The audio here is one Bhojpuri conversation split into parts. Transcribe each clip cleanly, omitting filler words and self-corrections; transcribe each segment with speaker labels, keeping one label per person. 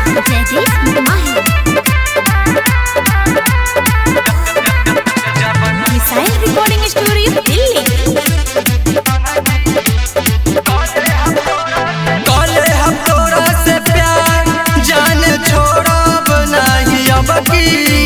Speaker 1: जयदीप माही मिसाइल रिकॉर्डिंग स्टूडियो दिल्ली।
Speaker 2: कले हम तोरा से प्यार जान छोड़ब नहीं अब की।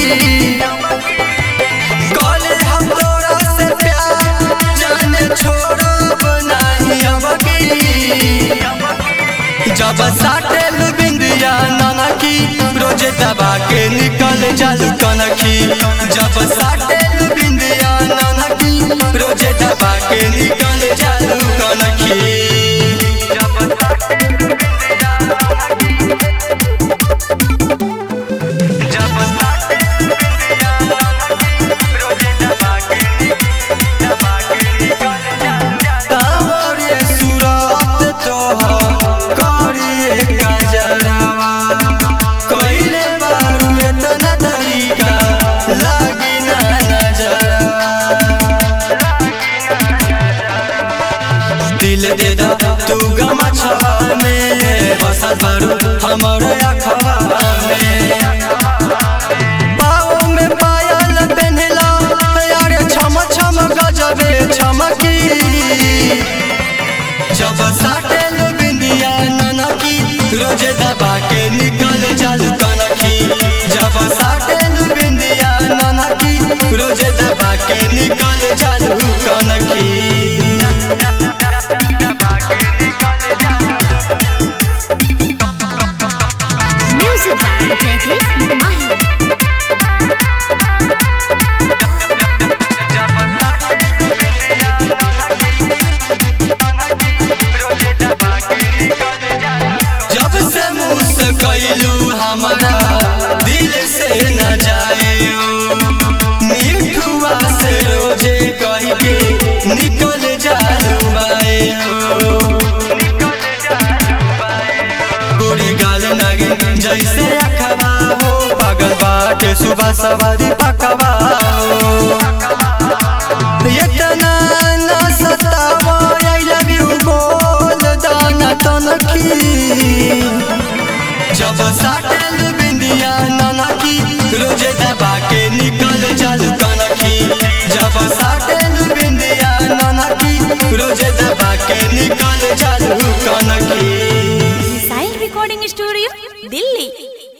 Speaker 2: कले हम तोरा से प्यार जान छोड़ब नहीं अब की। जब साटेल बिंदिया नाना की रोजे दबा के निकल जालू कनखी। जब साटेल बिंदिया नाना की रोजे दबा के निकल जालू कनखी। दिल दे दा तू गमछवा में बसल बारू हमर अखवा में। पाँव में पायल पहनला यार छम छम गजबे चमकी। जब साटेल बिंदिया नाना की रोजे दबा के निकल जालू कनखी। जब साटेल बिंदिया नाना की रोजे दबा के निकल जालू कनखी।
Speaker 1: जयदीप माही
Speaker 2: जब से मुँह से कैलू हमारा दिल से न जाए। मिठुआ से रोजे कह के निकल जालू बाए। गोरी गाल लगे जैसे अखबा हो पागल बाटे सुबह सवारी पकवा हो। इतना न सतावा आई लव यू बोल दाना तनखी। जब साटेल बिंदिया नाना की रोजे दबा के निकल जालू कनखी। जब साटेल बिंदिया नाना की रोजे दबा के निकल जालू कनखी।
Speaker 1: Missile recording studio Delhi.